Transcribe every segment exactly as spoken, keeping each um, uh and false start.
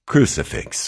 Crucifix.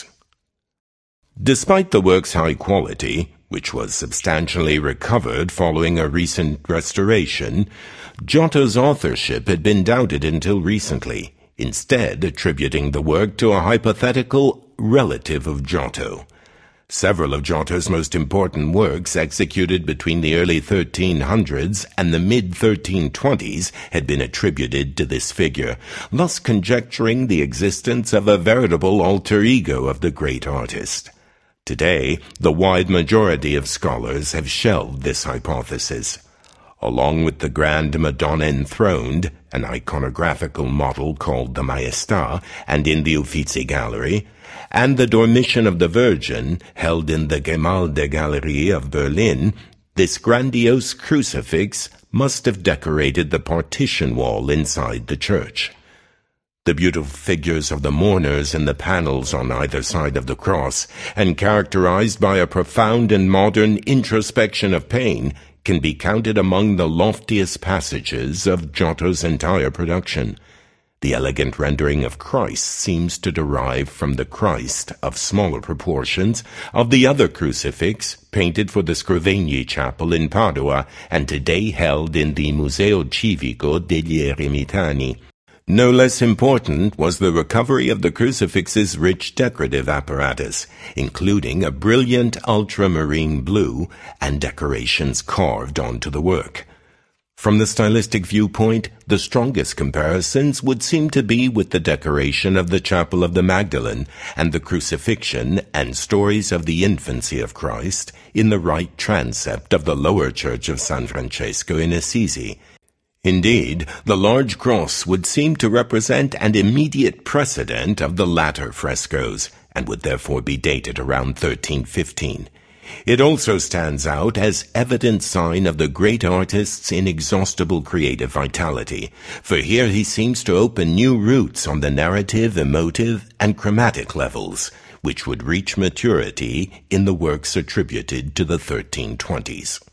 Despite the work's high quality, which was substantially recovered following a recent restoration, Giotto's authorship had been doubted until recently, instead attributing the work to a hypothetical relative of Giotto. Several of Giotto's most important works, executed between the early thirteen hundreds and the mid thirteen twenties, had been attributed to this figure, thus conjecturing the existence of a veritable alter ego of the great artist. Today, the wide majority of scholars have shelved this hypothesis. Along with the Grand Madonna enthroned, an iconographical model called the Maestà, and in the Uffizi Gallery, and the Dormition of the Virgin, held in the Gemäldegalerie of Berlin, this grandiose crucifix must have decorated the partition wall inside the church. The beautiful figures of the mourners in the panels on either side of the cross, and characterized by a profound and modern introspection of pain, can be counted among the loftiest passages of Giotto's entire production. The elegant rendering of Christ seems to derive from the Christ, of smaller proportions, of the other crucifix, painted for the Scrovegni Chapel in Padua, and today held in the Museo Civico degli Eremitani. No less important was the recovery of the crucifix's rich decorative apparatus, including a brilliant ultramarine blue and decorations carved onto the work. From the stylistic viewpoint, the strongest comparisons would seem to be with the decoration of the Chapel of the Magdalene and the crucifixion and stories of the infancy of Christ in the right transept of the lower church of San Francesco in Assisi. Indeed, the large cross would seem to represent an immediate precedent of the latter frescoes, and would therefore be dated around thirteen fifteen. It also stands out as evident sign of the great artist's inexhaustible creative vitality, for here he seems to open new routes on the narrative, emotive, and chromatic levels, which would reach maturity in the works attributed to the thirteen twenties.